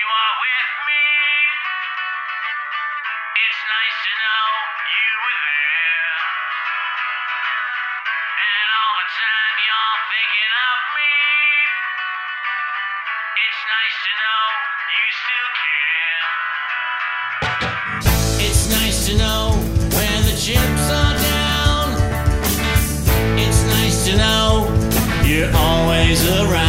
are with me. It's nice to know you were there. And all the time you're thinking of me. It's nice to know you still care. It's nice to know when the chips are down. It's nice to know you're always around.